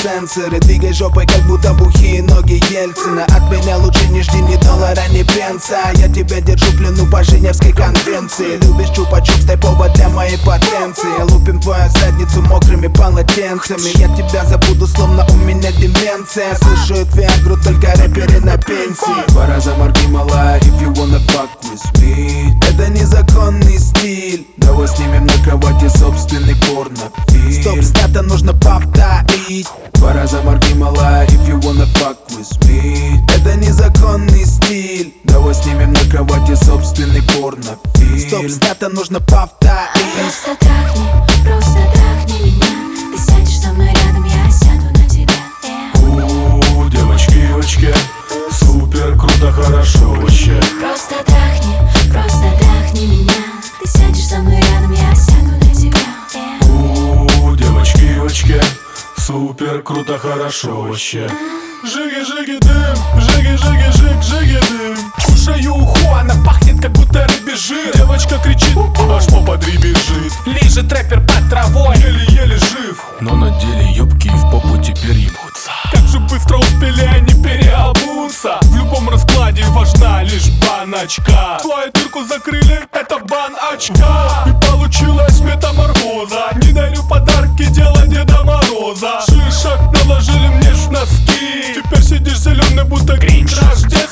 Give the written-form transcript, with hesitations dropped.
сенсоры. Двигай жопой, как будто бухие ноги Ельцина. От меня лучше не жди ни доллара, ни пенса. Я тебя держу в плену по Женевской конвенции. Любишь чупа-чупс, дай повод для моей потенции. Лупим твою задницу мокрыми полотенцами. Я тебя забуду, словно у меня деменция. Слушают Виагру только рэперы на пенсии. Два раза морги, малая, if you wanna fuck with me. Это незаконный стиль. Давай снимем на кровати собственный порнофильм. Стоп, снято нужно повторить. Два раза морги, малая, if you wanna fuck with me. Это незаконный стиль. Давай снимем на кровати собственный порнофильм. Стоп, снято нужно повторить. Просто трахни меня. Ты сядешь со мной рядом, я сяду на тебя. Девочки, супер, круто, хорошо вообще. Просто трахни меня. Ты сядешь со мной рядом, я сяду на тебя. Девочки, супер, круто, хорошо вообще. Жиги-жиги дым, жиги-жиги-жиг-жиги дым. Кушаю уху, она пахнет, как будто рыбий жир. Девочка кричит, аж попа дребезжит. лежит рэпер под травой, Еле-еле жив, но на деле юбки в попу теперь ебутся. как же быстро успели они переобуться. В любом раскладе важна лишь баночка. Твою дырку закрыли, это бан очка. И получилась метаморфоза. Не дарю подарки, дело Деда Мороза. Шишек наложили мне в носки. Теперь сидишь зеленый, будто Гринч. Рождество